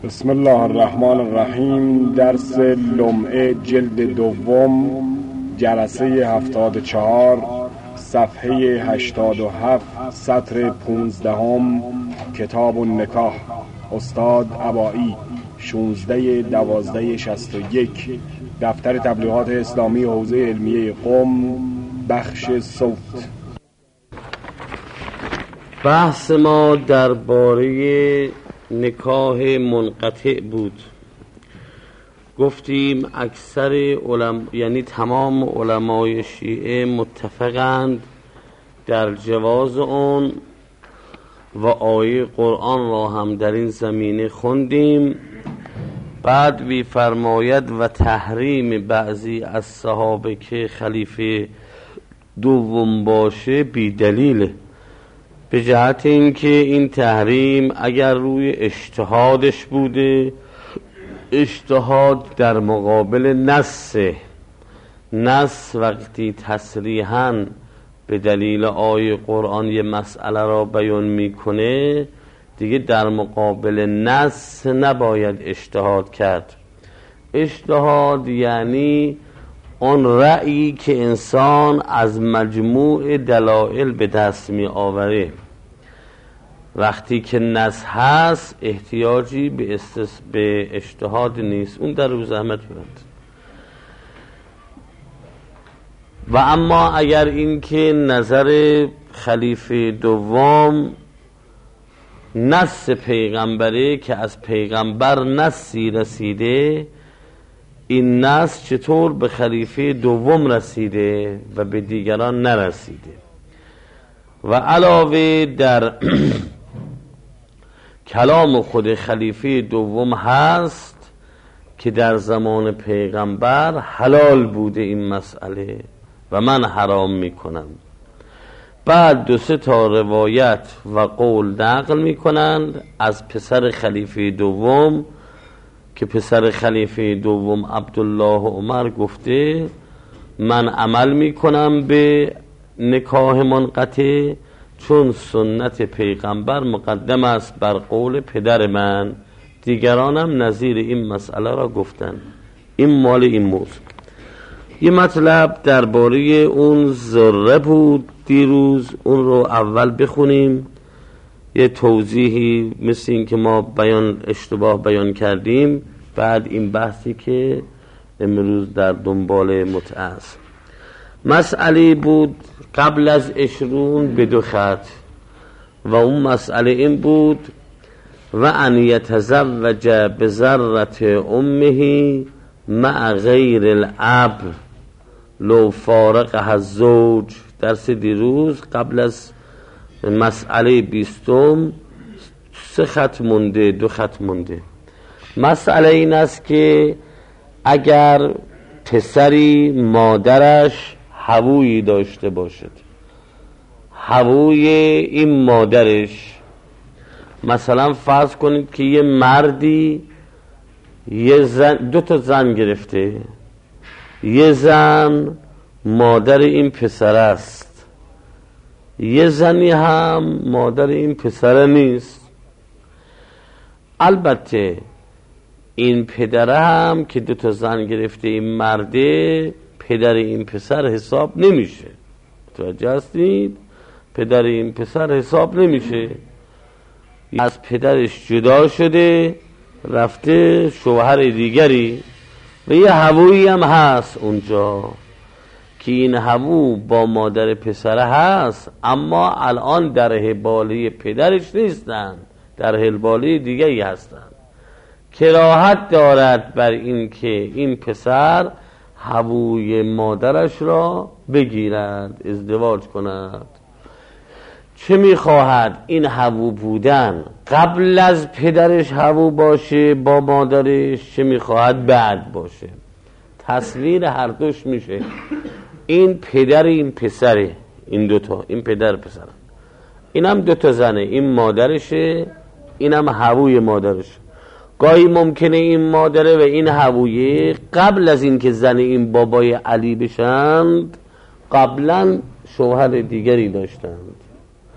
بسم الله الرحمن الرحیم. درس لمعه جلد دوم، جلسه 74، صفحه 87، سطر 15، کتاب النکاح، استاد عبایی، 16/12/61، دفتر تبلیغات اسلامی حوزه علمیه قم، بخش صوت. بحث ما درباره نکاح منقطع بود. گفتیم اکثر یعنی تمام علمای شیعه متفقند در جواز اون و آیه قرآن را هم در این زمینه خوندیم. بعد می‌فرماید و تحریم بعضی از صحابه که خلیفه دوم باشه بی دلیله، به جهت اینکه این تحریم اگر روی اجتهادش بوده، اجتهاد در مقابل نص وقتی تصریحاً به دلیل آیه قرآن یه مسئله را بیان میکنه، دیگه در مقابل نص نباید اجتهاد کرد. اجتهاد یعنی اون رأیی که انسان از مجموع دلایل به دست می آوره. وقتی که نص هست احتیاجی به اجتهاد نیست، اون در رو زحمت برد. و اما اگر این که نظر خلیفه دوم نص پیغمبره که از پیغمبر نصی رسیده، این نص چطور به خلیفه دوم رسیده و به دیگران نرسیده؟ و علاوه در کلام خود خلیفه دوم هست که در زمان پیغمبر حلال بوده این مسئله و من حرام میکنم. بعد 2-3 روایت و قول نقل میکنند از پسر خلیفه دوم که پسر خلیفه دوم عبدالله عمر گفته من عمل میکنم به نکاح منقطع چون سنت پیغمبر مقدم است بر قول پدر من. دیگرانم نظیر این مسئله را گفتن. این مال این موضوع. یه مطلب درباره اون ذره بود دیروز، اون رو اول بخونیم. یه توضیحی مثل این که ما اشتباه بیان کردیم، بعد این بحثی که امروز در دنبال متعه است. مسئله بود قبل از 20 به 2 خط و اون مسئله این بود و ان یتزوج بذرة امه مع غیر الاب لو فارقها الزوج. درس دیروز قبل از مسئله 20 3 خط مونده، 2 خط مونده. مسئله این است که اگر پسری مادرش هوویی داشته باشد، هووی این مادرش، مثلا فرض کنید که یه مردی یه زن 2 زن گرفته، یه زن مادر این پسر است، یه زنی هم مادر این پسر نیست. البته این پدره هم که 2 زن گرفته این مرده، پدر این پسر حساب نمیشه. متوجه هستید؟ پدر این پسر حساب نمیشه. از پدرش جدا شده رفته شوهر دیگری و یه هوویی هم هست اونجا که این هوو با مادر پسر هست، اما الان در حباله پدرش نیستن، در حباله دیگری هستن. کراهت دارد بر این که این پسر هووی مادرش را بگیرد، ازدواج کند. چه میخواهد؟ این هوو بودن قبل از پدرش هوو باشه با مادرش، چه میخواهد بعد باشه. تصویر هر دوش میشه. این پدر این پسره، این 2 این پدر پسر، این هم 2 زنه، این مادرشه، این هم هووی مادرشه. گاهی ممکنه این مادره و این هوویه قبل از این که زن این بابای علی بشند قبلا شوهر دیگری داشتند.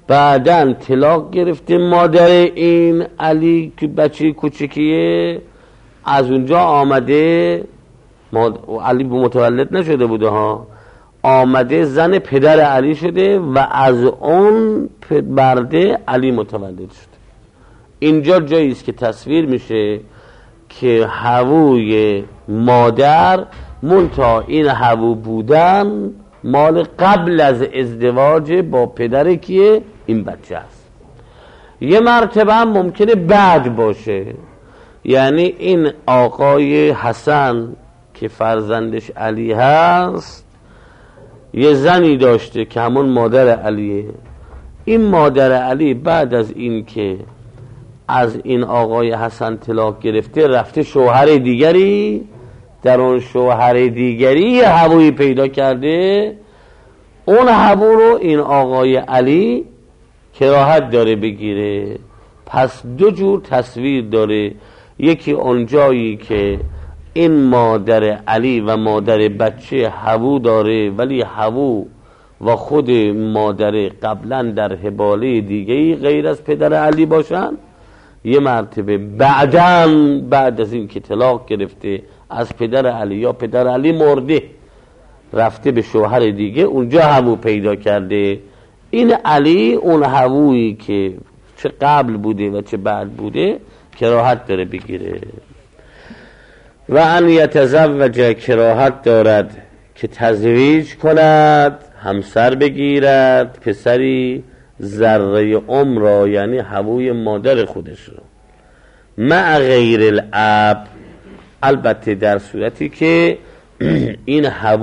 بعدن طلاق گرفته مادر این علی که بچه کوچکیه، از اونجا آمده علی متولد نشده بوده ها، آمده زن پدر علی شده و از اون برده علی متولد شده. اینجا جایی است که تصویر میشه که هووی مادر منتها این هوو بودن مال قبل از ازدواج با پدر کیه؟ این بچه است. یه مرتبه هم ممکنه بعد باشه، یعنی این آقای حسن که فرزندش علی هست یه زنی داشته که همون مادر علیه. این مادر علی بعد از این که از این آقای حسن طلاق گرفته رفته شوهر دیگری، در اون شوهر دیگری یه هوویی پیدا کرده، اون هوو رو این آقای علی کراهت داره بگیره. پس دو جور تصویر داره، یکی اونجایی که این مادر علی و مادر بچه هوو داره ولی هوو و خود مادر قبلا در حباله دیگه‌ای غیر از پدر علی باشن، یه مرتبه بعد از این که طلاق گرفته از پدر علی یا پدر علی مرده رفته به شوهر دیگه، اونجا هوو پیدا کرده. این علی اون هوویی که چه قبل بوده و چه بعد بوده کراهت داره بگیره. و ان یتزوج، کراهت دارد که تزویج کند، همسر بگیرد پسری ذره را، یعنی هووی مادر خودش رو، مع غیر الاب، البته در صورتی که این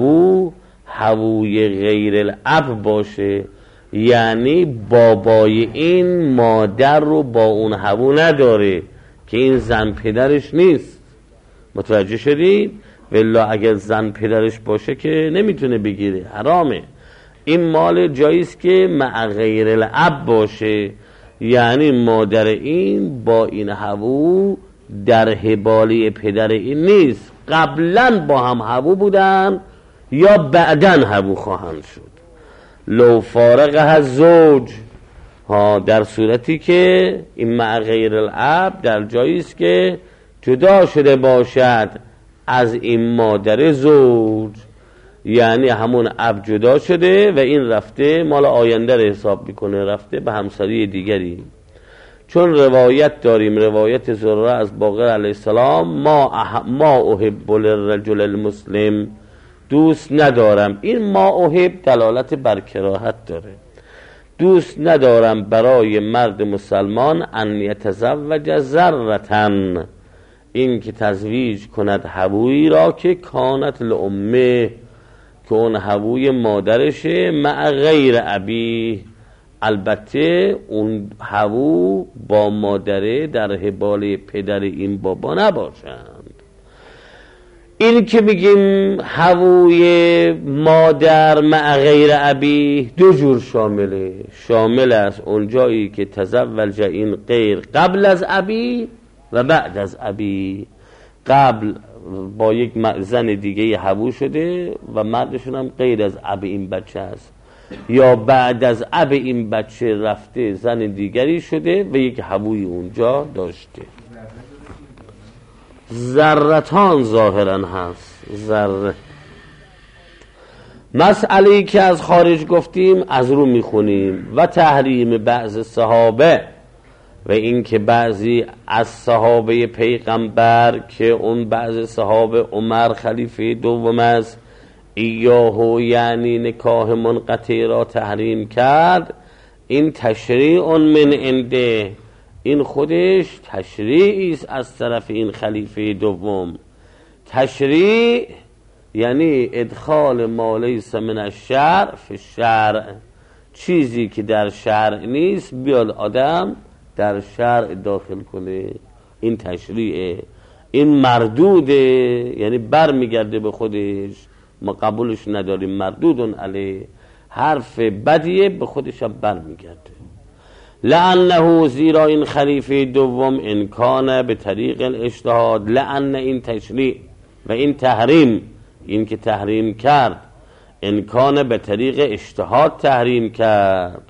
هووی غیر الاب باشه، یعنی بابای این مادر رو با اون هوو نداره که این زن پدرش نیست. متوجه شدید؟ ولی اگر زن پدرش باشه که نمیتونه بگیره، حرامه. این مال جاییست که مع غیر الاب باشه، یعنی مادر این با این هوو در حباله پدر این نیست، قبلا با هم هوو بودن یا بعدن هوو خواهند شد. لو فارقه زوج، در صورتی که این مع غیر الاب در جاییست که جدا شده باشد از این مادر زوج، یعنی همون اب جدا شده و این رفته مال آینده رو حساب میکنه، رفته به همسری دیگری. چون روایت داریم، روایت زهره از باقر علیه السلام، ما احب للرجل المسلم، دوست ندارم. این ما احب دلالت بر کراهت داره. دوست ندارم برای مرد مسلمان ان یتزوج ذرتن، این که تزویج کند هوویی را که کانت لامه، که اون هووی مادرشه، مع غیر ابی، البته اون هوو با مادره در حباله پدر این بابا نباشند. این که میگیم هووی مادر مع غیر ابی دو جور شامل است. اونجایی که تزوج این غیر قبل از ابی و بعد از ابی، قبل با یک زن دیگه هوو شده و مردشون هم غیر از اب این بچه است، یا بعد از اب این بچه رفته زن دیگری شده و یک هووی اونجا داشته. ذرتان ظاهرا هست، ذره. مسئله‌ای که از خارج گفتیم از رو میخونیم. و تحریم بعض صحابه، و این که بعضی از صحابه پیغمبر که اون بعض صحابه عمر خلیفه دوم است، ایاهو یعنی نکاح منقطع را تحریم کرد. این تشریع من عنده، این خودش تشریعی است از طرف این خلیفه دوم. تشریع یعنی ادخال ما لیس من الشرع فی الشرع، چیزی که در شرع نیست بیاد آدم در شرع داخل کنه. این تشریعه، این مردوده، یعنی بر میگرده به خودش، ما قبولش نداریم. مردودون علیه، حرف بدیه به خودش هم بر میگرده. لعنه، زیرا این خلیفه دوم انکانه به طریق الاجتهاد، لعنه این تشریع و این تحریم، این که تحریم کرد انکانه به طریق اجتهاد تحریم کرد.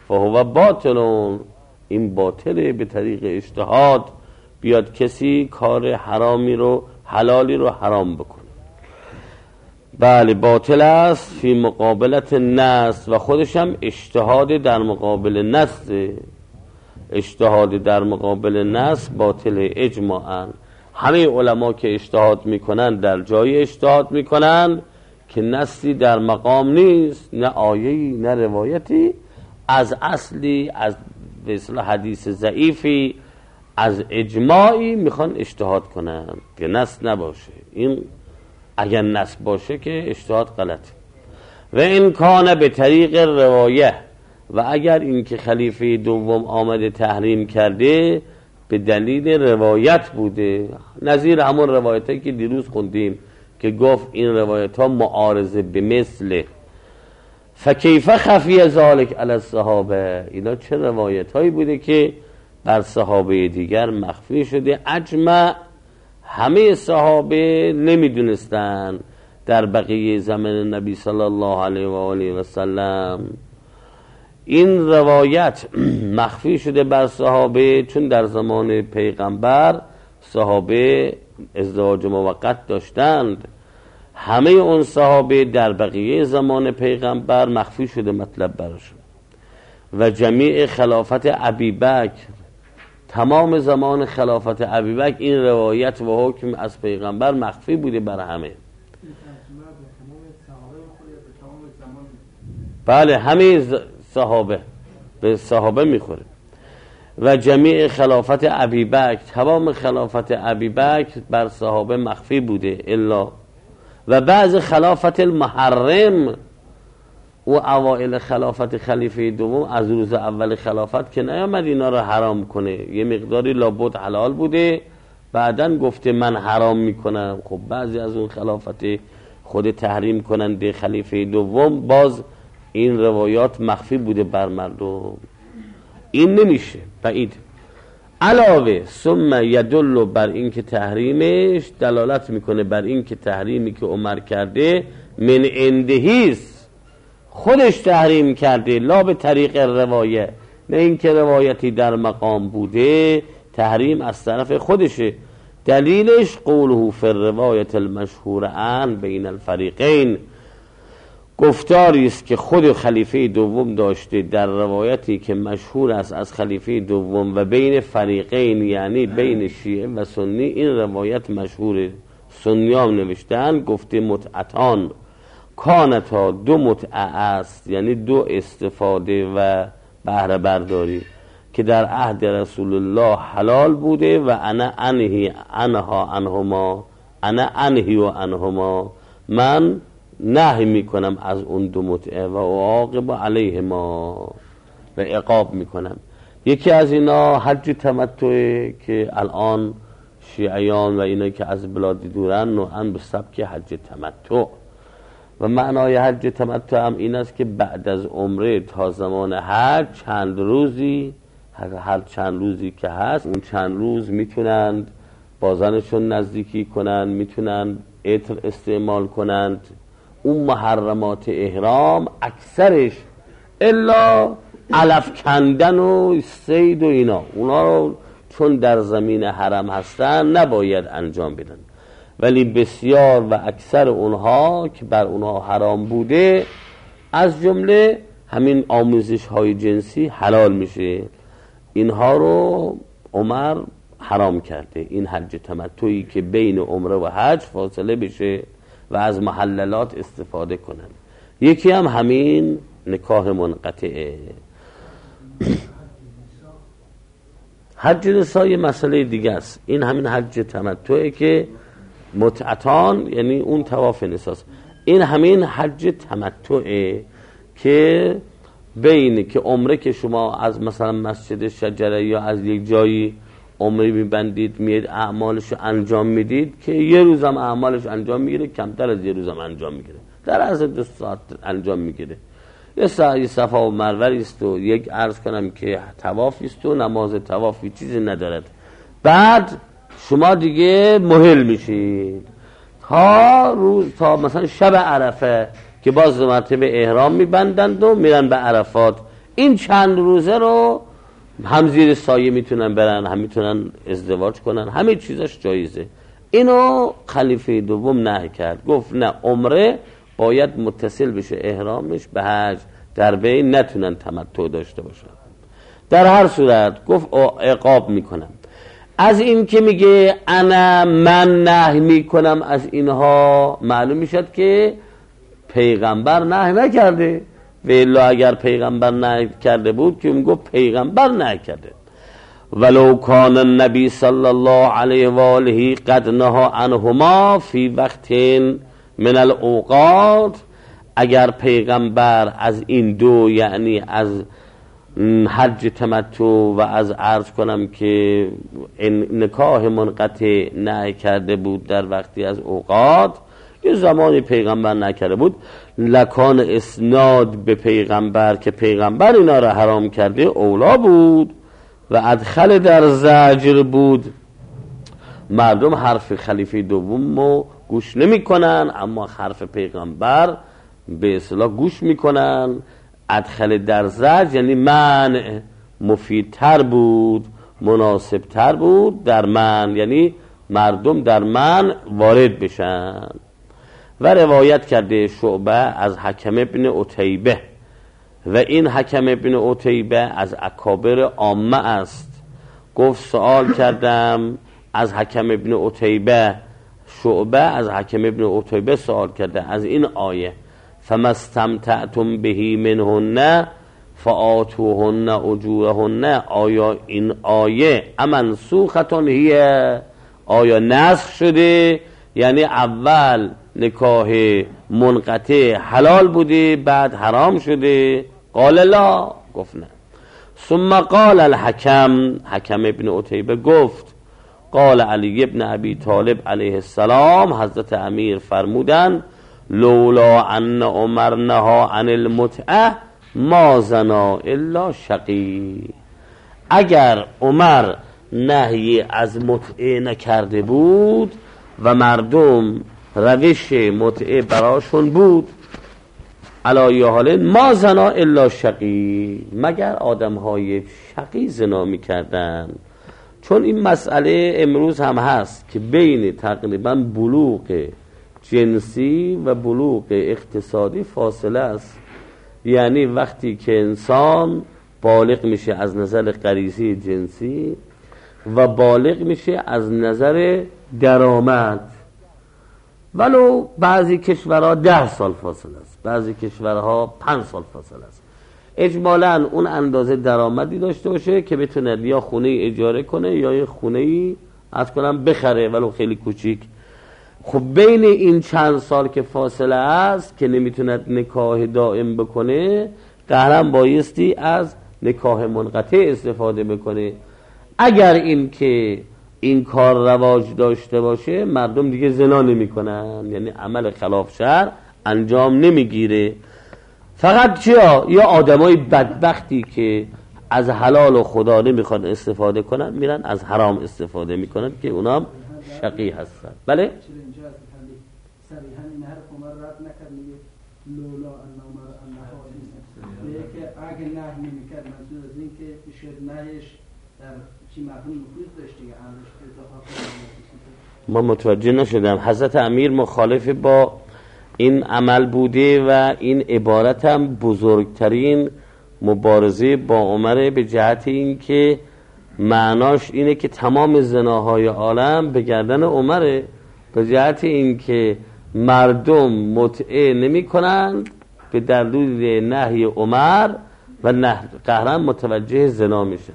فهو باطلون، این باطله. به طریق اجتهاد بیاد کسی کار حرامی رو حلالی رو حرام بکنه، بله باطل است. فی مقابلت نص، و خودش هم اجتهاد در مقابل نص، اجتهاد در مقابل نص باطل اجماعاً. همه علما که اجتهاد میکنن در جای اجتهاد میکنن که نصی در مقام نیست، نه آیه‌ای نه روایتی، از اصلی، از به اصطلاح حدیث ضعیفی، از اجماعی میخوان اجتهاد کنن که نص نباشه. این اگر نص باشه که اجتهاد غلطه. و این کان به طریق روایه، و اگر این که خلیفه دوم آمده تحریم کرده به دلیل روایت بوده، نظیر همون روایتی که دیروز خوندیم که گفت این روایت ها معارضه به مثله. فکیف خفی ذالک علی الصحابه، اینا چه روایت هایی بوده که بر صحابه دیگر مخفی شده. اجمع همه صحابه نمیدونستن در بقیه زمان نبی صلی الله علیه و آله و سلم این روایت مخفی شده بر صحابه، چون در زمان پیغمبر صحابه ازدواج موقت داشتند. همه اون صحابه در بقیه زمان پیغمبر مخفی شده مطلب براشون. و جمیع خلافت ابیبکر، تمام زمان خلافت ابیبکر این روایت و حکم از پیغمبر مخفی بوده بر همه. بله همه صحابه به صحابه میخوره. و جمیع خلافت ابیبکر، تمام خلافت ابیبکر بر صحابه مخفی بوده الا و بعض خلافت المحرم و اوائل خلافت خلیفه دوم از روز اول خلافت که نیامد اینا رو حرام کنه، یه مقداری لابد حلال بوده، بعدن گفته من حرام میکنم. خب بعضی از اون خلافت خود تحریم کننده خلیفه دوم باز این روایات مخفی بوده بر مردم. این نمیشه بعید. علاوه ثم یدل بر این که تحریمش دلالت میکنه بر این که تحریمی که عمر کرده من اندهیست، خودش تحریم کرده، لا به طریق روایه، نه این که روایتی در مقام بوده، تحریم از طرف خودشه. دلیلش قوله فی الروایت المشهور عن بین الفریقین، گفتاری است که خود خلیفه دوم داشته در روایتی که مشهور است از خلیفه دوم و بین فریقین، یعنی بین شیعه و سنی این روایت مشهوره. سنیام نوشتن گفته متعتان کانتا، دو متعه است، یعنی دو استفاده و بهره برداری که در عهد رسول الله حلال بوده و انا انهی عنها عنهما، انا انهی و عنهما، من نهی میکنم از اون دو متعه و عاقب علیهما و عقاب میکنم. یکی از اینا حج تمتعه که الان شیعیان و اینا که از بلاد دورن نوعا به سبک حج تمتع، و معنای حج تمتع هم این است که بعد از عمره تا زمان حج چند روزی، هر چند روزی که هست اون چند روز میتونند با زنشون نزدیکی کنند، میتونند عطر استعمال کنند. اون محرمات احرام اکثرش الا علف کندن و صید و اینا، اونا رو چون در زمین حرم هستن نباید انجام بدن، ولی بسیار و اکثر اونها که بر اونها حرام بوده از جمله همین آموزش های جنسی حلال میشه. اینها رو عمر حرام کرده، این حج تمتعی که بین عمره و حج فاصله بشه و از محللات استفاده کنن. یکی هم همین نکاح منقطعه. حج نساء یه مسئله دیگه است. این همین حج تمتعه که متعتان، یعنی اون طواف نساست. این همین حج تمتعه که بین که عمره که شما از مثلا مسجد شجره یا از یک جایی عمره میبندید میید اعمالش انجام میدید که یه روزم اعمالش انجام میگیره، کمتر از یه روزم انجام میگیره، در عرض 2 ساعت انجام میگیره. یه سعی صفا و مروه است و یک عرض کنم که طواف است و نماز طوافی چیزی ندارد. بعد شما دیگه مهل میشید تا روز، تا مثلا شب عرفه که باز مرتبه احرام میبندند و میرن به عرفات. این چند روزه رو هم زیر سایه میتونن برن، هم میتونن ازدواج کنن، همه چیزاش جایزه. اینو خلیفه دوم نهی کرد، گفت نه، عمره باید متصل بشه احرامش به حج، در بین نتونن تمتع داشته باشن. در هر صورت گفت عقاب میکنم. از این که میگه من نهی میکنم از اینها، معلوم میشد که پیغمبر نهی نکرده، و الا اگر پیغمبر نهی کرده بود که میگفت پیغمبر نهی کرده. ولو کان النبی صلی الله علیه و آله قد نهی عنهما فی وقت من الاوقات، اگر پیغمبر از این دو، یعنی از حج تمتع و از عرض کنم که نکاح منقطع نهی کرده بود در وقتی از اوقات، یه زمانی پیغمبر نکرده بود، لکان اسناد به پیغمبر که پیغمبر اینا را حرام کرده اولا بود و ادخل در زجر بود. مردم حرف خلیفه دوم رو گوش نمی کنن، اما حرف پیغمبر به اصطلاح گوش میکنن. ادخل در زجر یعنی منع مفیدتر بود، مناسبتر بود در منع، یعنی مردم در منع وارد بشن. و روایت کرده شعبه از حکم ابن عتیبه، و این حکم ابن عتیبه از اکابر عامه است. گفت سوال کردم از حکم ابن عتیبه، شعبه از حکم ابن عتیبه سوال کرده از این آیه، فما استمتعتم بهی منهن فآتوهن اجورهن، آیا این آیه امنسوختون هیه، آیا نسخ شده؟ یعنی اول نکاح منقطع حلال بوده بعد حرام شده؟ قال لا، گفت نه. ثم قال الحکم، حکم ابن عتیبه گفت قال علی ابن ابی طالب علیه السلام، حضرت امیر فرمودن لولا ان عمر نهی عن المتعه ما زنا الا شقی، اگر عمر نهی از متعه نکرده بود و مردم روش متعه براشون بود، علایه حال ما زنا الا شقی، مگر آدم های شقی زنا میکردن. چون این مسئله امروز هم هست که بین تقریبا بلوغ جنسی و بلوغ اقتصادی فاصله است. یعنی وقتی که انسان بالغ میشه از نظر غریزی جنسی و بالغ میشه از نظر درآمد، ولو بعضی کشورها 10 سال فاصله است، بعضی کشورها 5 سال فاصله است. اجمالاً اون اندازه درآمدی داشته باشه که بتونه یا خونه اجاره کنه یا یه خونه از کنم بخره ولو خیلی کوچیک. خب بین این چند سال که فاصله است که نمیتونه نکاح دائم بکنه، قهرم بایستی از نکاح منقطع استفاده بکنه. اگر این که این کار رواج داشته باشه، مردم دیگه زنا نمی کنن، یعنی عمل خلاف شرع انجام نمیگیره. فقط چیا؟ یا آدمای بدبختی که از حلال و خدا نمیخوان استفاده کنن، میرن از حرام استفاده میکنن که اونا شقی هستن. بله؟ صریحاً این حرف عمر رد نکرد، میگه لولا ان عمر انها، که اگه نهی نمیکرد منظور از این که شاید نهیش در چی مردم نفوذ داشته یا ما متوجه نشدم. حضرت امیر مخالف با این عمل بوده و این عبارت هم بزرگترین مبارزه با عمر، به جهت این که معناش اینه که تمام زناهای عالم به گردن عمره، به جهت این که مردم متعه نمی کنند به دلیل نهی عمر و قهرن متوجه زنا میشن.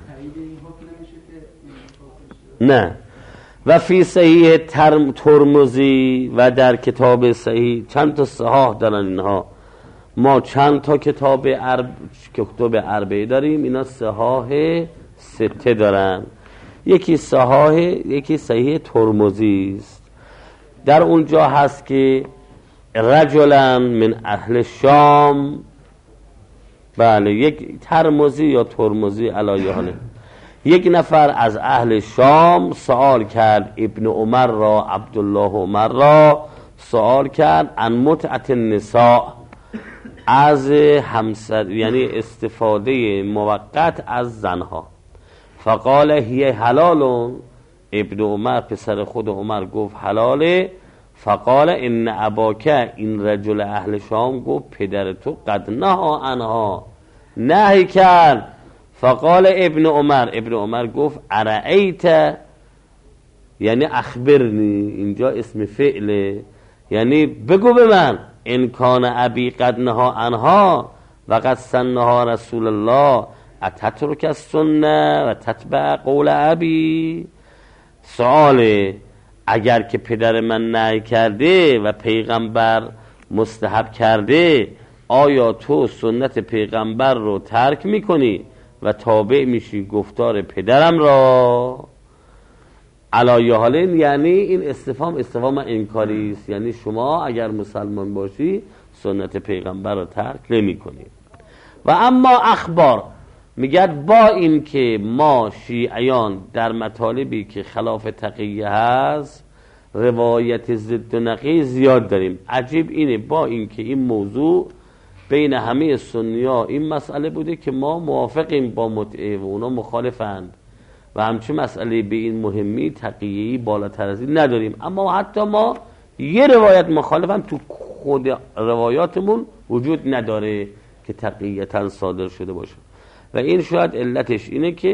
نه. و فی صحیح ترمذی، و در کتاب صحیح، چند تا صحاح دارن اینها، ما چند تا کتاب اربعه داریم، اینا صحاح 6 دارن. یکی صحیح ترمذی است، در اونجا هست که رجلا من اهل شام، بله یک ترمذی یا ترمذی علایه حاله، یک نفر از اهل شام سوال کرد ابن عمر را، عبدالله عمر را سوال کرد عن متعت النساء، از همسر، یعنی استفاده موقت از زنها. فقال هی حلالون، ابن عمر پسر خود عمر گفت حلاله. فقال ان اباک، این رجل اهل شام گفت پدر تو قد نها عنها، نهی کرد. فقال ابن عمر گفت ارأیت، یعنی اخبرنی، اینجا اسم فعله، یعنی بگو به من، ان کان ابی قد نها عنها و قد سنها رسول الله اتترک السنه و تتبع قول ابی. سواله، اگر که پدر من نهی کرده و پیغمبر مستحب کرده، آیا تو سنت پیغمبر رو ترک میکنی و تابع میشی گفتار پدرم را؟ علایه حالین، یعنی این استفهام انکاری است، یعنی شما اگر مسلمان باشی سنت پیغمبر رو ترک نمی کنی. و اما اخبار میگد با این که ما شیعیان در مطالبی که خلاف تقیه هست روایت ضد و نقیض زیاد داریم. عجیب اینه، با این که این موضوع بین همه سنی‌ها این مسئله بوده که ما موافقیم با متعه و اونا مخالفند و همچین مسئله به این مهمی تقیه‌ای بالاتر از این نداریم، اما حتی ما یه روایت مخالفم تو خود روایاتمون وجود نداره که تقیه‌تاً صادر شده باشه. و این شاید علتش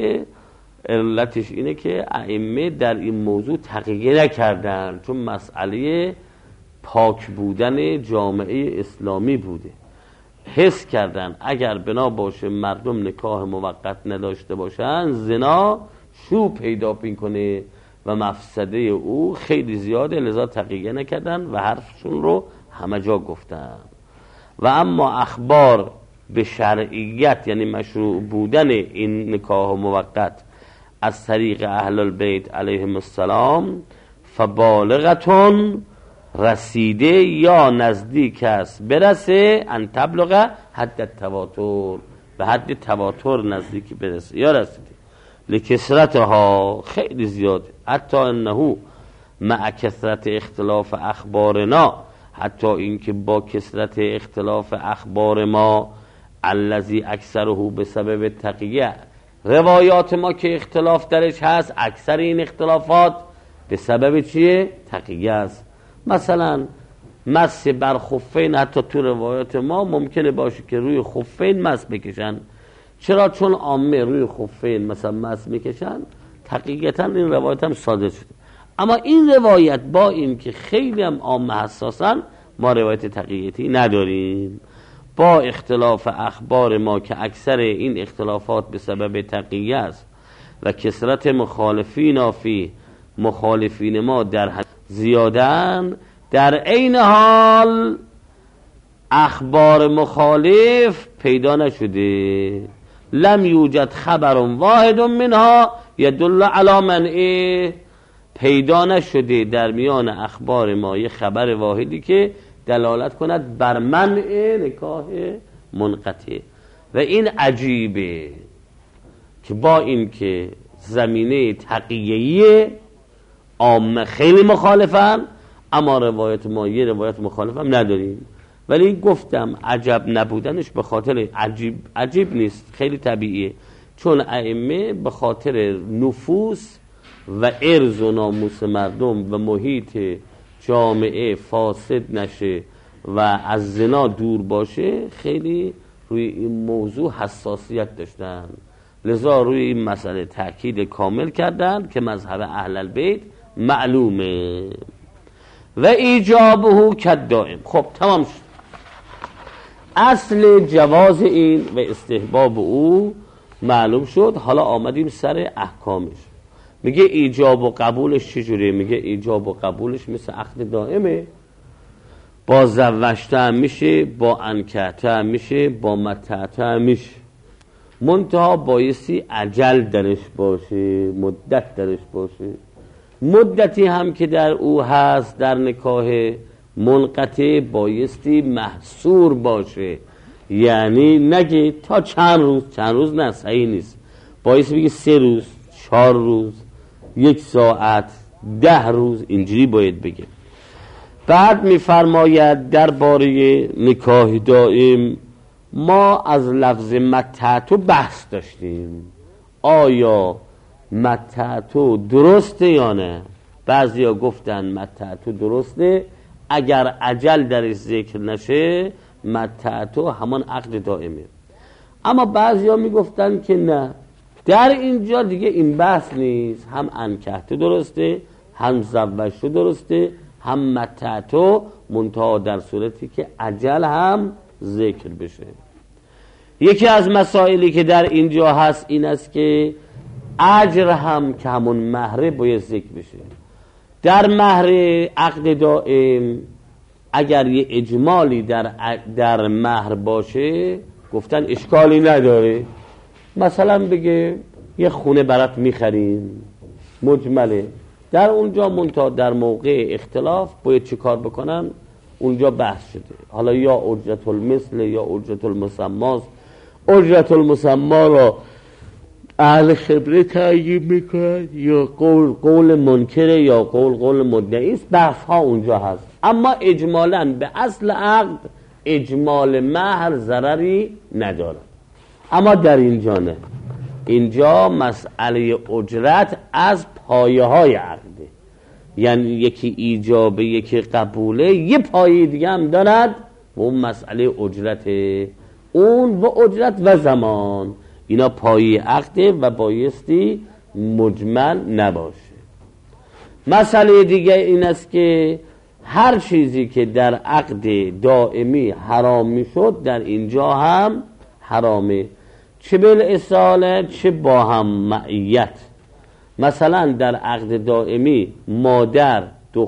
اینه که ائمه در این موضوع تقیه نکردن، چون مسئله پاک بودن جامعه اسلامی بوده. حس کردن اگر بنا باشه مردم نکاح موقت نداشته باشن زنا شو پیدا میکنه و مفسده او خیلی زیاده، لذا تقیه نکردن و حرفشون رو همه جا گفتن. و اما اخبار به شرعیت، یعنی مشروع بودن این نکاح موقت از طریق اهل البیت علیهم السلام، فبالغتون، رسیده یا نزدیک است برسه، ان تبلغ حد تواتر، به حد تواتر نزدیک برسه یا رسیده، لکثرتها، خیلی زیاده، حتی انه مع کثرت اختلاف اخبارنا، حتی اینکه با کثرت اختلاف اخبار ما، الذی اکثره بسبب تقیه، روایات ما که اختلاف درش هست، اکثر این اختلافات به سبب چیه؟ تقیه است. مثلا مس بر خفین، حتی تو روایات ما ممکنه باشه که روی خفین مس بکشن. چرا؟ چون عامه روی خفین مثلا مس میکشن، تقیه‌تاً این روایت هم صادر شده. اما این روایت با این که خیلی هم عامه حساسن، ما روایت تقیه‌تی نداریم. با اختلاف اخبار ما که اکثر این اختلافات به سبب تقیه است و کثرت مخالفین ما در زیادن، در عین حال اخبار مخالف پیدا نشده. لم یوجد خبر واحد منها یدل علی منعه، پیدا نشده در میان اخبار ما یه خبر واحدی که دلالت کند بر منع نکاح منقطع. و این عجیبه که با این که زمینه تقیه‌ای عامه خیلی مخالفن، اما روایت ما یه روایت مخالف هم نداریم. ولی گفتم عجب نبودنش به خاطر عجیب نیست، خیلی طبیعیه، چون ائمه به خاطر نفوس و عرض و ناموس مردم و محیط جامعه فاسد نشه و از زنا دور باشه، خیلی روی این موضوع حساسیت داشتن، لذا روی این مسئله تأکید کامل کردن که مذهب اهل البیت معلومه و ایجابه کدائم. خب تمام شد. اصل جواز این و استحباب او معلوم شد. حالا آمدیم سر احکامش. میگه ایجاب و قبولش چجوریه؟ میگه ایجاب و قبولش مثل عقد دائمه، با زوجته هم میشه، با انکحته هم میشه، با متعته هم میشه، منتها بایستی اجل درش باشه، مدت درش باشه. مدتی هم که در او هست در نکاح منقطع بایستی محصور باشه، یعنی نگه تا چند روز نه، صحیح نیست. بایستی بگه 3 روز، 4 روز، 1 ساعت، 10 روز، اینجوری باید بگه. بعد میفرماید درباره نکاح دائم ما از لفظ متعتو بحث داشتیم، آیا متعتو درسته یا نه؟ بعضیا گفتن متعتو درسته، اگر اجل درش ذکر نشه متعتو همان عقد دائمه. اما بعضیا میگفتن که نه، در اینجا دیگه این بحث نیست، هم انکحت درسته، هم زوجت درسته، هم متعتو، منتها در صورتی که اجل هم ذکر بشه. یکی از مسائلی که در اینجا هست این است که اجر هم که همون مهره باید ذکر بشه. در مهر عقد دائم اگر یه اجمالی در مهر باشه گفتن اشکالی نداره، مثلا بگه یه خونه برات میخریم مجمله، در اونجا منتها در موقع اختلاف باید چی کار بکنن؟ اونجا بحث شده، حالا یا اجرت المثل یا اجرت المسماست. اجرت المسما را اهل خبره تعیین میکنن یا قول منکره یا قول مدعی است، بحث ها اونجا هست. اما اجمالاً به اصل عقد اجمال مهر ضرری نداره. اما در اینجا نه، اینجا مسئله اجرت از پایه های عقده، یعنی یکی ایجابه یکی قبوله، یه پایه دیگه هم دارد و اون مسئله اجرته، اون و اجرت و زمان، اینا پایه عقده و بایستی مجمل نباشه. مسئله دیگه این است که هر چیزی که در عقد دائمی حرام میشد در اینجا هم حرامه، چه بالاصاله چه با هم معیت. مثلا در عقد دائمی مادر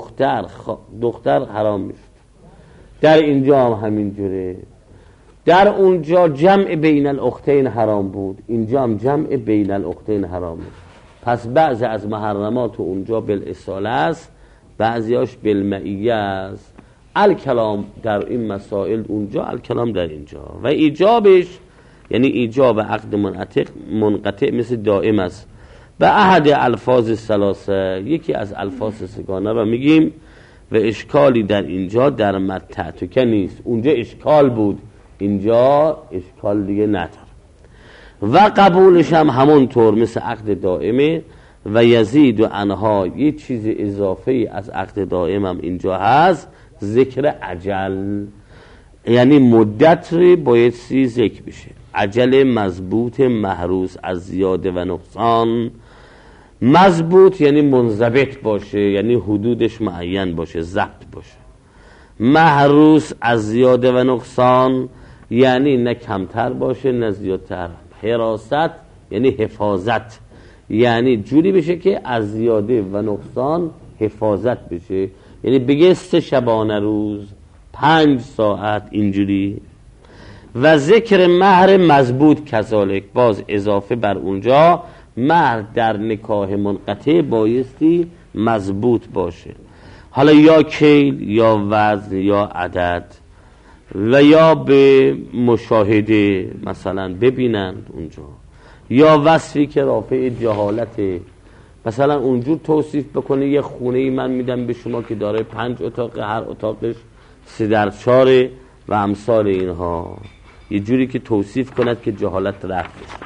دختر حرام میشد، در اینجا هم همین جوره. در اونجا جمع بین الاختین حرام بود، اینجا هم جمع بین الاختین حرامه. پس بعضی از محرمات اونجا بالاصاله است، بعضیاش بالمعیه است. الکلام در این مسائل اونجا، الکلام در اینجا. و ایجابش یعنی ایجاب عقد منقطع مثل دائم است. به احد الفاظ ثلاثه، یکی از الفاظ سگانه را میگیم و اشکالی در اینجا در متعتک نیست. اونجا اشکال بود، اینجا اشکال دیگه نداره. و قبولش هم همونطور مثل عقد دائمه. و یزید و انها یه چیز اضافه از عقد دائم هم اینجا هست، ذکر عجل، یعنی مدت رو باید ذکر بشه. عجل مضبوط محروس از زیاده و نقصان. مضبوط یعنی منضبط باشه، یعنی حدودش معین باشه، ضبط باشه. محروس از زیاده و نقصان یعنی نه کمتر باشه نه زیادتر. حراست یعنی حفاظت، یعنی جوری بشه که از زیاده و نقصان حفاظت بشه، یعنی بگه 3 شبانه روز 5 ساعت اینجوری. و ذکر مهر مضبوط کذالک، باز اضافه بر اونجا مهر در نکاح منقطع بایستی مضبوط باشه، حالا یا کیل یا وزن یا عدد، و یا به مشاهده مثلا ببینند اونجا، یا وصفی که رافع جهالته، مثلا اونجور توصیف بکنه یه خونه من میدم به شما که داره 5 اتاق، هر اتاقش 3x4 و امثال اینها، یه جوری که توصیف کند که جهالت رفت بشه.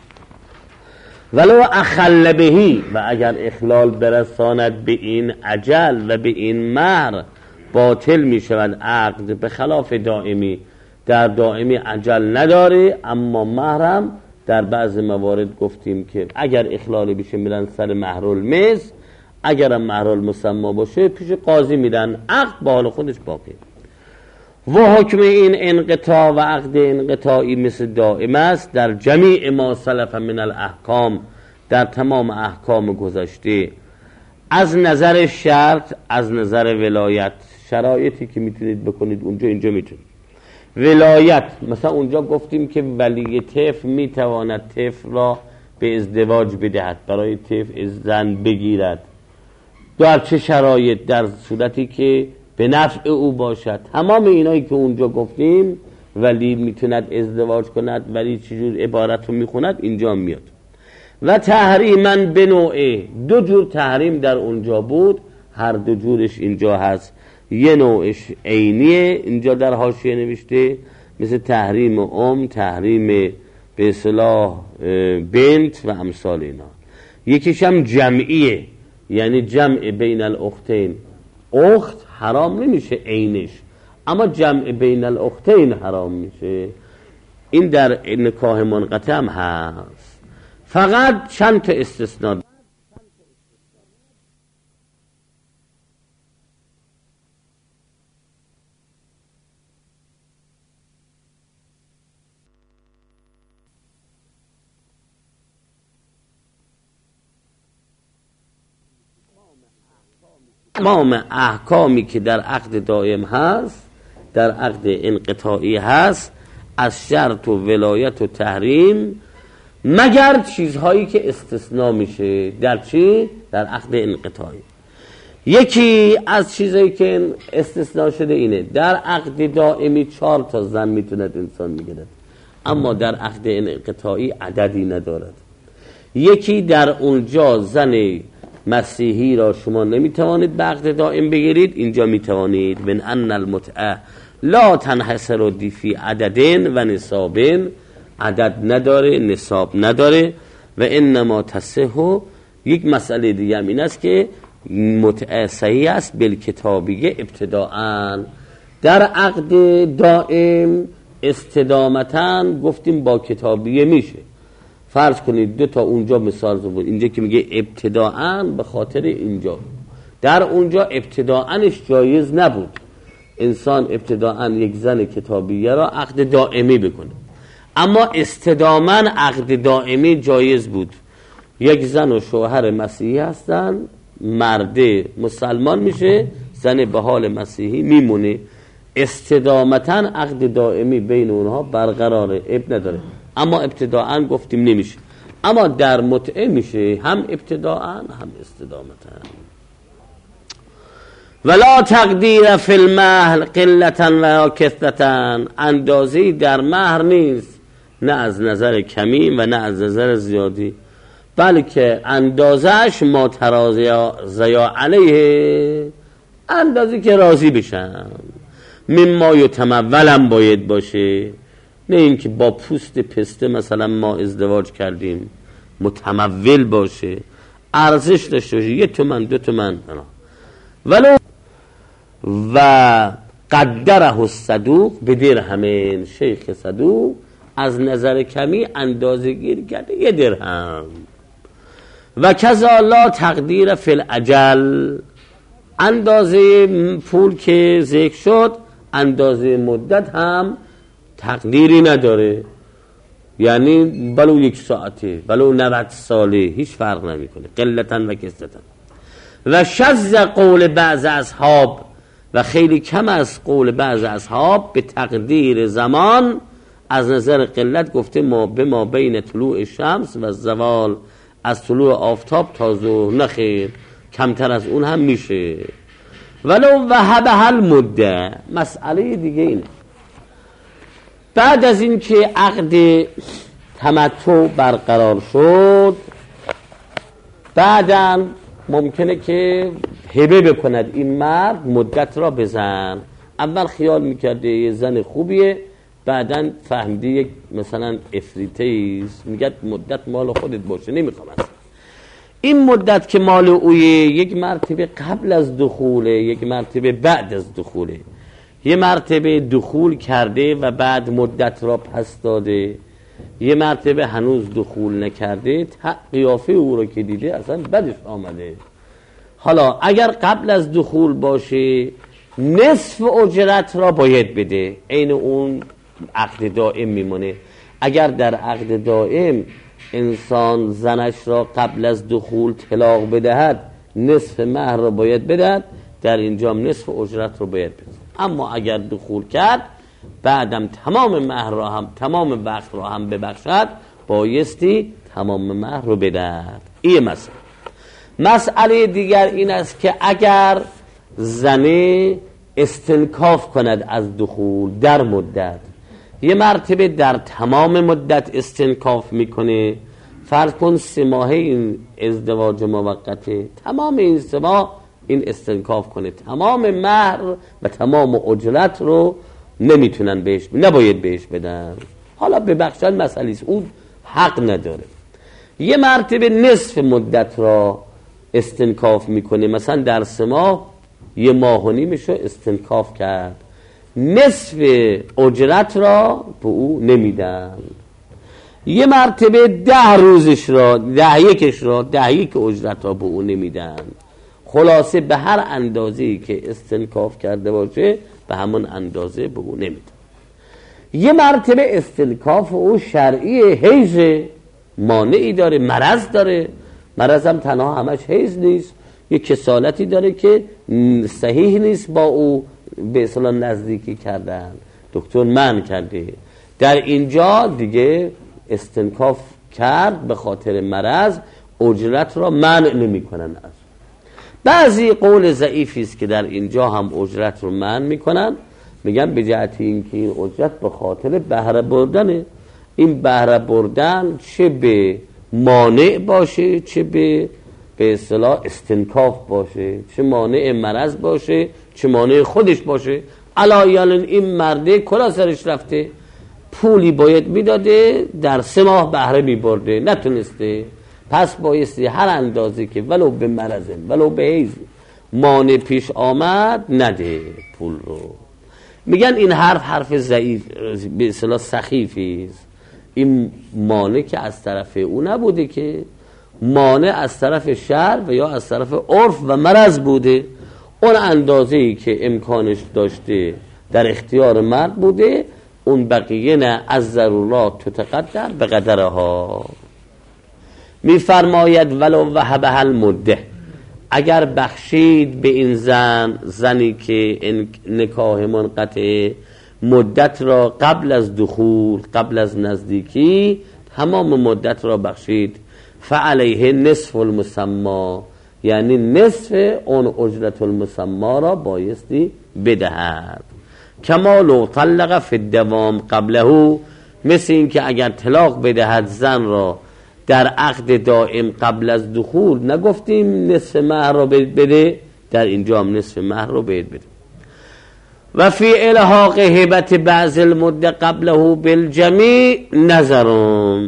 ولو اخل بهی، و اگر اخلال برساند به این اجل و به این مهر، باطل می شود عقد، به خلاف دائمی. در دائمی اجل نداره، اما مهرم در بعض موارد گفتیم که اگر اخلال بشه میرن سر مهر المثل، اگرم مهر المسما باشه پیش قاضی میرن، عقد با حال خودش باقی. و حکم این انقطاع و عقد انقطاعی مثل دائم است در جمیع ما سلف من الاحکام، در تمام احکام گذشته، از نظر شرط، از نظر ولایت. شرایطی که میتونید بکنید اونجا اینجا میتونید. ولایت مثلا اونجا گفتیم که ولی طفل میتواند طفل را به ازدواج بدهد، برای طفل زن بگیرد. در چه شرایط؟ در صورتی که به نفع او باشد. تمام اینایی که اونجا گفتیم، ولی میتوند ازدواج کند، ولی چجور عبارت رو میخوند اینجا میاد. و تحریما به نوعه، 2 جور تحریم در اونجا بود، هر 2 جورش اینجا هست. یه نوعش عینیه، اینجا در حاشیه نوشته، مثل تحریم تحریم به اصطلاح بنت و امثال اینا. یکیش هم جمعیه، یعنی جمع بین الاختین. اخت حرام نمیشه عینش، اما جمع بین الاختین حرام میشه. این در نکاح منقطع هم هست، فقط چند تا استثناء. تمام احکامی که در عقد دائم هست در عقد انقطاعی هست، از شرط و ولایت و تحریم، مگر چیزهایی که استثناء میشه. در چی؟ در عقد انقطاعی. یکی از چیزهایی که استثناء شده اینه، در عقد دائمی 4 تا زن میتوند انسان میگیرد، اما در عقد انقطاعی عددی ندارد. یکی در اونجا زن مسیحی را شما نمیتوانید به عقد دائم بگیرید، اینجا میتوانید. من ان المتعه لا تنحصر فی عددین و نصابین، عدد نداره، نصاب نداره. و انما تصح، یک مسئله دیگه هم این است که متعه صحیح است بالکتابیه ابتداءً. در عقد دائم استدامتاً گفتیم با کتابیه میشه. فرض کنید 2 تا اونجا مثال زبون، اینجا که میگه ابتداءً به خاطر اینجا، در اونجا ابتداءًش جایز نبود انسان ابتداءً یک زن کتابیه را عقد دائمی بکنه، اما استداماً عقد دائمی جایز بود. یک زن و شوهر مسیحی هستن، مرده مسلمان میشه، زن به حال مسیحی میمونه، استدامتاً عقد دائمی بین اونها برقراره، اب نداره. اما ابتداءً گفتیم نمیشه، اما در متعه میشه، هم ابتداءً هم استدامتاً. ولا تقدیر فی المهر قلة و کثرة، اندازه‌ای در مهر نیست، نه از نظر کمی و نه از نظر زیادی، بلکه اندازش ما تراضی علیه، اندازی که راضی بشن. مما یتمولم باید باشه، نه اینکه با پوست پسته مثلا ما ازدواج کردیم، متمول باشه، ارزش داشته باشه، 1 تومن 2 تومن. ولو و قدره الصدوق به درهمین، شیخ صدوق از نظر کمی اندازه گیر کرده 1 درهم. و کذا لا تقدیر فی الاجل، اندازه پول که ذکر شد اندازه مدت هم تقدیری نداره، یعنی بلو 1 ساعته بلو 90 ساله هیچ فرق نمیکنه، قلتن و کثرتن. و شذ قول بعض اصحاب، و خیلی کم از قول بعض اصحاب به تقدیر زمان از نظر قلت گفته ما به ما بین طلوع شمس و زوال، از طلوع آفتاب تا ظهر، نخیر کمتر از اون هم میشه. ولو وهب هل مده، مسئله دیگه اینه، بعد از این که عقد تمتع برقرار شد، بعداً ممکنه که هبه بکند این مرد مدت را بزن. اول خیال میکرده یه زن خوبیه، بعداً فهمیده یک مثلا افریتیست، میگه مدت مال خودت باشه، نمیخوام اصلا. این مدت که مال اویه، یک مرتبه قبل از دخوله، یک مرتبه بعد از دخوله. یه مرتبه دخول کرده و بعد مدت را پس داده، یه مرتبه هنوز دخول نکرده، قیافه او رو که دیده اصلا بدش آمده. حالا اگر قبل از دخول باشه نصف اجرت را باید بده، عین اون عقد دائم میمونه. اگر در عقد دائم انسان زنش را قبل از دخول طلاق بدهد، نصف مهر را باید بدهد، در اینجا نصف اجرت را باید بده. اما اگر دخول کرد بعدم تمام مهر را هم، تمام وقت را هم ببخشد، بایستی تمام مهر رو بدهد. این مسئله دیگر این است که اگر زنه استنکاف کند از دخول در مدت، یه مرتبه در تمام مدت استنکاف میکنه، فرض کن 3 ماهه این ازدواج موقته، تمام این 3 ماه این استنکاف کنه تمام مهر و تمام اجرت رو نمیتونن بهش، نباید بهش بدن. حالا ببخشن مسئله است، اون حق نداره. یه مرتبه نصف مدت را استنکاف میکنه، مثلا در 3 ماه 1.5 ماهش رو استنکاف کرد، نصف اجرت را به او نمیدن. یه مرتبه 10 روزش را 10 اجرت را به او نمیدن. خلاصه به هر اندازه‌ای که استنکاف کرده باشه به همون اندازه به او نمیدن. یه مرتبه استنکاف او شرعی، حیض مانعی داره، مرض داره، مرض هم تنها همش حیض نیست، یه کسالتی داره که صحیح نیست با او به اصطلاح نزدیکی کردن، دکتر منع کرده، در اینجا دیگه استنکاف کرد به خاطر مرض، اجرت را منع نمی کنن. بعضی قول ضعیفی است که در اینجا هم اجرت رو منع میکنن، میگن به جهت اینکه این اجرت به خاطر بهره بردنه، این بهره بردن چه به مانع باشه، چه به اصطلاح استنکاف باشه، چه مانع مرض باشه، چه مانع خودش باشه. علایال این مرده کلا سرش رفته، پولی باید میداده، در 3 ماه بهره میبرده، نتونسته، پس بایستی هر اندازه که ولو به مرضه ولو به حیض مانع پیش آمد نده پول رو. میگن این حرف ضعیف، به اصطلاح سخیفی است. این مانع که از طرف او نبوده، که مانع از طرف شرع و یا از طرف عرف و مرض بوده. اون اندازه‌ای که امکانش داشته در اختیار مرد بوده، اون بقیه نه، از ضرورات تتقدر به قدرها. میفرماید ولو وهبها المده، اگر بخشید به این زنی که نکاح منقطع مدت را قبل از دخول، قبل از نزدیکی تمام مدت را بخشید، فعلیه نصف المسما، یعنی نصف اون اجرت المسما را بایستی بدهد. کما لو طلق فی الدوام قبله، مثل این که اگر طلاق بدهد زن را در عقد دائم قبل از دخول، نگفتیم نصف مهر را بده، در اینجا هم نصف مهر را بده. و فی الحاق هبت بعض المده قبله بالجمیع نظرون،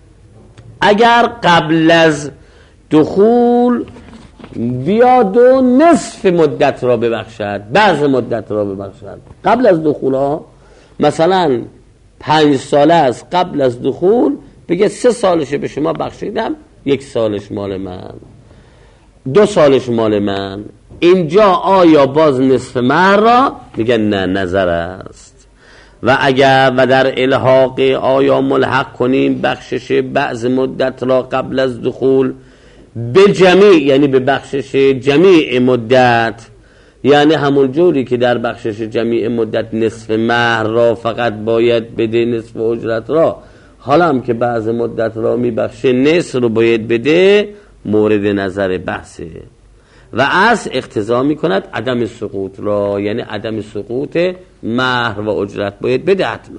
اگر قبل از دخول بیاد و نصف مدت را ببخشد، بعض مدت را ببخشد قبل از دخول ها، مثلا 5 ساله است قبل از دخول، بگه 3 سالش به شما بخشیدم، 1 سالش مال من، 2 سالش مال من. اینجا آیا باز نصف مهر را؟ میگن نه، نظر است. و اگر و در الحاق آیا ملحق کنیم بخشش بعض مدت را قبل از دخول به جمیع، یعنی به بخشش جمیع مدت، یعنی همون جوری که در بخشش جمیع مدت نصف مهر را فقط باید بده، نصف اجرت را، حالا هم که بعض مدت را میبخشه نصف رو باید بده، مورد نظر بحثه. و اصل اقتضا میکند عدم سقوط را، یعنی عدم سقوط مهر و اجرت باید بده حتما.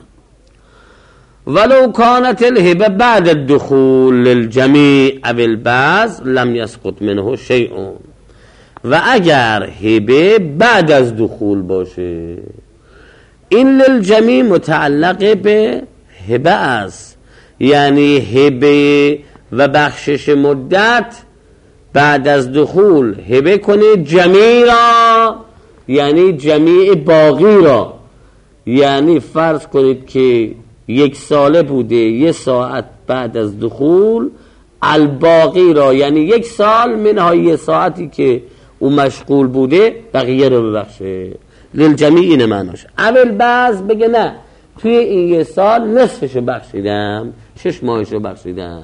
ولو کانت الهبه بعد الدخول للجمیع او البعض لم یسقط منه شیء، و اگر هبه بعد از دخول باشه، این للجمیع متعلق به هبه است، یعنی هبه و بخشش مدت بعد از دخول هبه کنه جمیع را، یعنی جمیع باقی را، یعنی فرض کنید که 1 ساله بوده، 1 ساعت بعد از دخول الباقی را، یعنی 1 سال منها 1 ساعتی که او مشغول بوده بقیه رو ببخشه. للجمیع این معناش. اول بعض بگه نه، توی این 1 سال نصفشو بخشیدم، 6 ماهشو بخشیدم.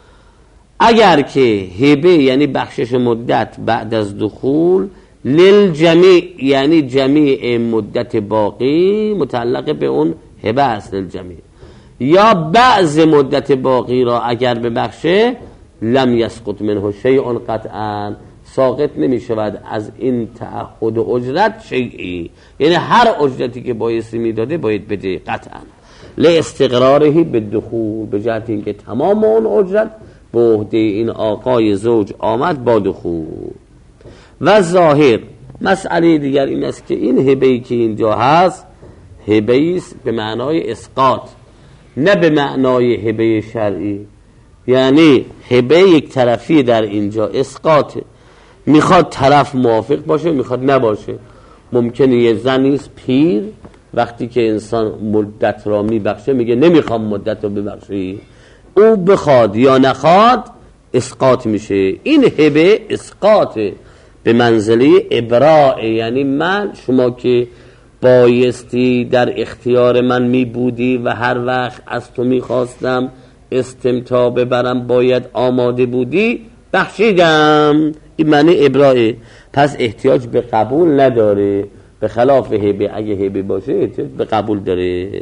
اگر که هبه یعنی بخشش مدت بعد از دخول، للجمیع یعنی جمیع مدت باقی متعلق به اون هبه است للجمیع، یا بعض مدت باقی را اگر ببخشه لم یسقط منه شیء قطعا، ساقط نمی شود از این تعهد و اجرت شیئی، یعنی هر اجرتی که بایستی میداده باید بده قطعا. لاستقراره بالدخول، به جهت اینکه تمام اون اجرت به عهده این آقای زوج آمد با دخول. و ظاهر. مسئله دیگر این است که این هبه‌ای که اینجا هست هبه‌ای است به معنای اسقاط، نه به معنای هبه شرعی. یعنی هبه یک طرفی در اینجا اسقاطه، میخواد طرف موافق باشه میخواد نباشه. ممکنه یه زنیست پیر وقتی که انسان مدت را میبخشه میگه نمیخوام مدت رو ببخشی، او بخواد یا نخواد اسقاط میشه. این هبه اسقاطه به منزله ابراء، یعنی من شما که بایستی در اختیار من می بودی و هر وقت از تو می خواستم استمتاع ببرم باید آماده بودی، بخشیدم. این معنی ابراءه، پس احتیاج به قبول نداره، به خلاف هبه. اگه هبه باشه احتیاج به قبول داره.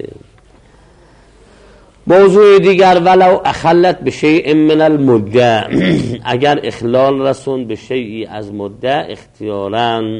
موضوع دیگر ولو اخلت به شیء من المده، اگر اخلال رسون به شیئی از مده اختیاراً.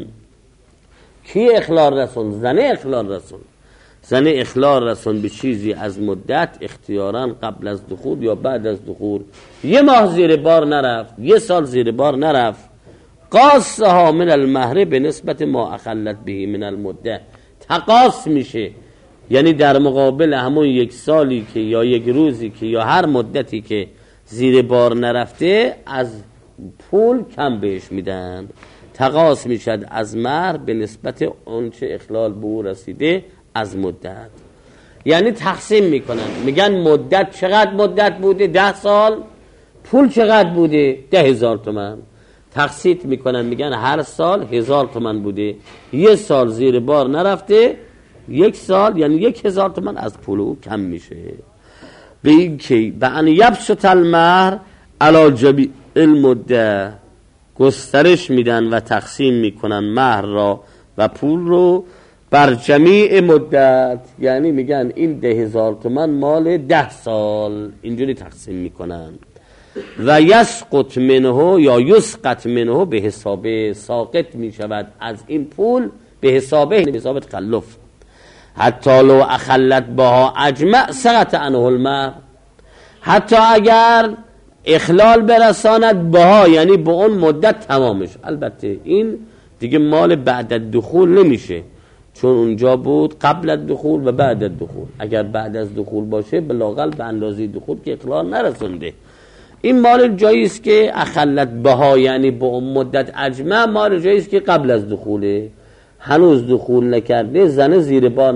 کی اخلال رسون؟ زنه اخلال رسون. زنه اخلال رسون به چیزی از مدت اختیاراً قبل از دخول یا بعد از دخول. یه ماه زیر بار نرفت، یه سال زیر بار نرفت، قاصها من المهر به نسبت ما اخلت به من المده، تقاص میشه. یعنی در مقابل همون یک سالی که یا یک روزی که یا هر مدتی که زیر بار نرفته از پول کم بهش میدن، تقاص میشد از مهر به نسبت اونچه اخلال به او رسیده از مدت. یعنی تقسیم میکنن، میگن مدت چقدر مدت بوده؟ 10 سال. پول چقدر بوده؟ 10,000 تومان. تقسیم میکنن میگن هر سال 1000 تومان بوده، یه سال زیر بار نرفته، یک سال یعنی 1000 تومان از پول او کم میشه. به این که به ان یبسط المهر علی جمیع المده، گسترش میدن و تقسیم میکنن مهر را و پول رو بر جمیع مدت. یعنی میگن این 10,000 تومان مال 10 سال، اینجوری تقسیم میکنن. و یسقط منه یا یسقط منه به حساب، ساقط میشود از این پول به حساب تکلف. حتی لو اخلت بها اجمع سقط عنه المهر، حتی اگر اخلال برساند بها یعنی به اون مدت تمامش. البته این دیگه مال بعد از دخول نمیشه، چون اونجا بود قبل از دخول و بعد از دخول. اگر بعد از دخول باشه بلاغل به اندازه دخول که اخلال نرسونده. این مال جایی است که اخلت بها یعنی به اون مدت اجمع، مال جایی است که قبل از دخوله، هنوز دخول نکرده، زن زیر بار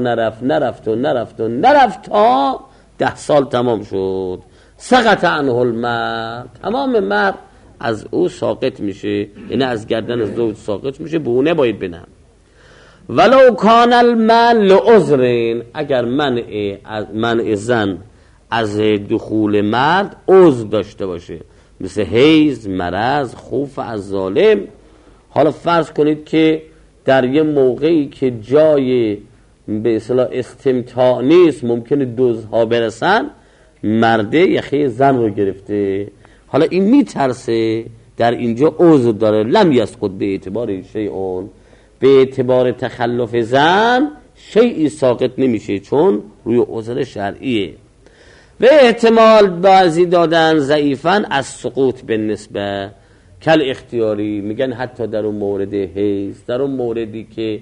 نرفت تا 10 سال تمام شد. سقط عنه المهر، تمام مهر از او ساقط میشه، یعنی از گردن زوج ساقط میشه، به اون نباید بنم. ولو کان المنع لعذر، اگر منع زن از دخول مرد عذر داشته باشه، مثل حیض، مرض، خوف از ظالم. حالا فرض کنید که در یه موقعی که جای به اصطلاح استمتاع نیست، ممکنه دزدها برسن، مرده یخه زن رو گرفته، حالا این میترسه، در اینجا عذر داره. لم یسقط به اعتبار شیئون، به اعتبار تخلف زن شیئی ساقط نمیشه، چون روی عذر شرعیه. و احتمال بعضی دادن ضعیفاً از سقوط به نسبه کل اختیاری، میگن حتی در اون مورد حیض، در اون موردی که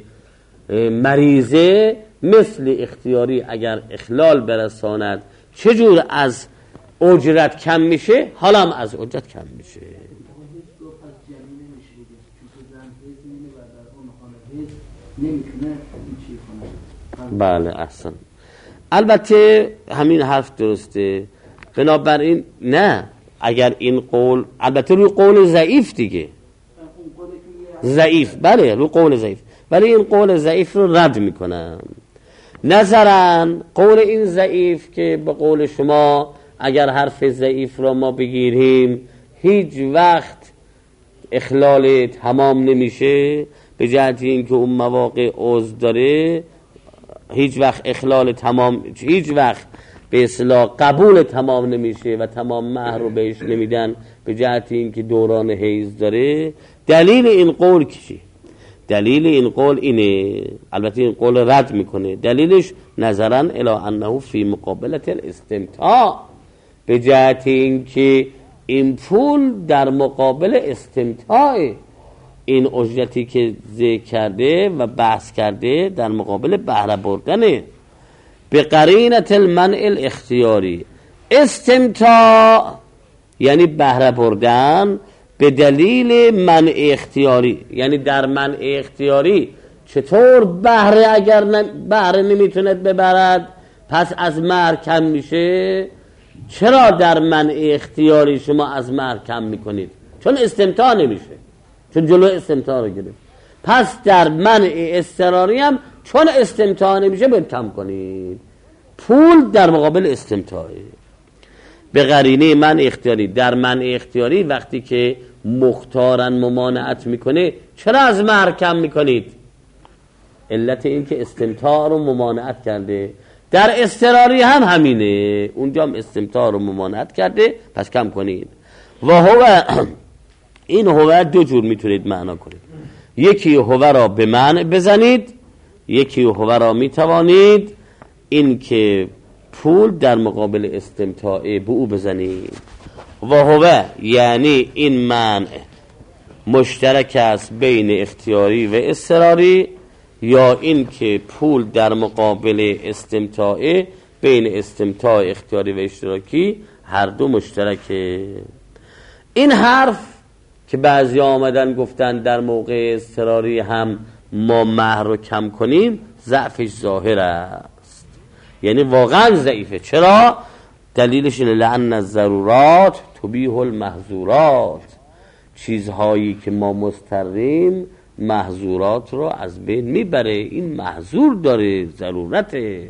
مریضه، مثل اختیاری اگر اخلال برساند چجور از اجرت کم میشه، حالا هم از اجرت کم میشه. بله احسن. البته همین حرف درسته، بنابراین نه، اگر این قول، البته روی قول ضعیف دیگه، ضعیف، بله روی قول ضعیف، ولی این قول ضعیف رو رد میکنم. نظرا قول این ضعیف که به قول شما اگر حرف ضعیف را ما بگیریم هیچ وقت اخلال تمام نمیشه، به جهت اینکه اون مواقع عذر داره، هیچ وقت اخلال تمام، هیچ وقت به اصطلاح قبول تمام نمیشه و تمام مهر رو بهش نمیدن، به جهت اینکه دوران حیض داره. دلیل این قول کیه؟ دلیل این قول اینه، البته این قول رد میکنه، دلیلش نظرا الی انه فی مقابله الاستمتاع، به جهت اینکه این پول در مقابل استمتاع، این اجرتی که ذکر کرده و بحث کرده در مقابل بهره بردنه. به قرینة المنع الاختیاری، استمتاع یعنی بهره بردن به دلیل منع اختیاری. یعنی در منع اختیاری چطور بهره اگر بهره نمیتوند ببرد پس از مهر کم میشه؟ چرا در منع اختیاری شما از مهر کم میکنید؟ چون استمتاع نمیشه، چون جلو استمتاع رو گرفت. پس در منع اضطراری هم چون استمتاع نمیشه باید کم کنید. پول در مقابل استمتاعه. به قرینه منع اختیاری، در منع اختیاری وقتی که مختارن ممانعت میکنه چرا از مهر کم میکنید؟ علت این که استمتاع رو ممانعت کرده. در اضطراری هم همینه، اونجا هم استمتاع رو ممانعت کرده پس کم کنید. و هو این هو دو جور میتونید معنا کنید. یکی هو را به منع بزنید، یکی هو را میتوانید این که پول در مقابل استمتاع به او بزنید. و هو یعنی این منع مشترک است بین اختیاری و اضطراری، یا این که پول در مقابل استمتاع بین استمتاع اختیاری و اشتراکی هر دو مشترکه. این حرف که بعضی آمدن گفتن در موقع اضطراری هم ما مهر رو کم کنیم، ضعفش ظاهر است، یعنی واقعا ضعیفه. چرا؟ دلیلش اینه لأن الضرورات تبیح المحظورات، چیزهایی که ما مضطریم محظورات رو از بین میبره. این محظور داره، ضرورته،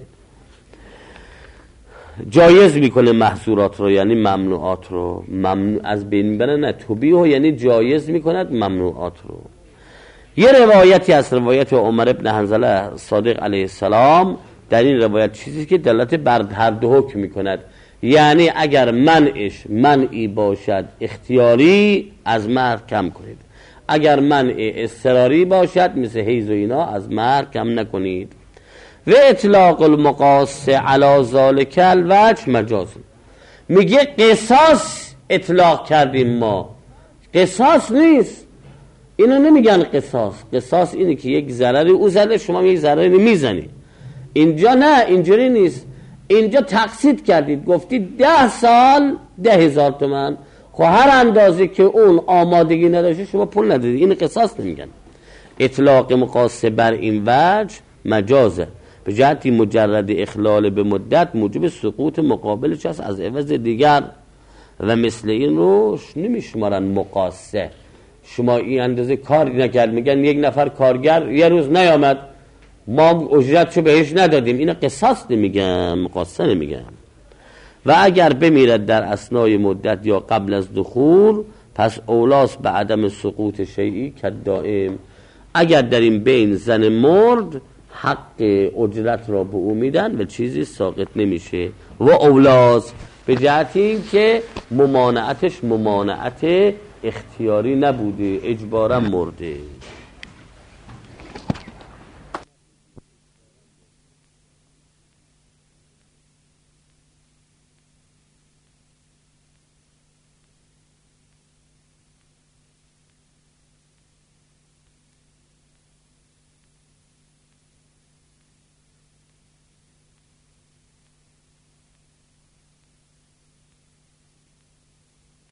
جایز میکنه محظورات رو، یعنی ممنوعات رو از بین میبره. نه تبیح یعنی جایز میکند ممنوعات رو. یه روایتی از روایت عمر ابن حنظله صادق علیه السلام، در این روایت چیزی که دلالت بر هر دو حکم میکند. یعنی اگر منعی باشد اختیاری از مهر کم کنید، اگر منع اضطراری باشد مثل حیض و اینا از مهر کم نکنید. و اطلاق المقاص علی ذلک الوجه مجاز. میگه قصاص اطلاق کردیم ما، قصاص نیست. اینو نمیگن قصاص. قصاص اینه که یک ضرری او زده شما یک ضرری میزنی. اینجا نه، اینجوری نیست. اینجا تقسیط کردید، گفتید 10 سال 10,000 تومان. خب هر اندازه که اون آمادگی نداشته شما پول ندادید. این قصاص نمیگن. اطلاق مقاص بر این وجه مجازه، به جهتی مجرد اخلال به مدت موجب سقوط مقابلش است از عوض دیگر، و مثل این روش نمیشمارن مقاصه. شما این اندازه کار نکرد، میگن یک نفر کارگر یه روز نیامد ما اجرتشو بهش ندادیم. این قصاص نمیگن، مقاصه نمیگن. و اگر بمیرد در اثنای مدت یا قبل از دخول پس اولاس به عدم سقوط شیئی که دائم. اگر در این بین زن مرد حق اجرت را به او میدن و چیزی ساقط نمیشه. و اولاس به جهتی که ممانعتش ممانعت اختیاری نبوده، اجبارا مرده.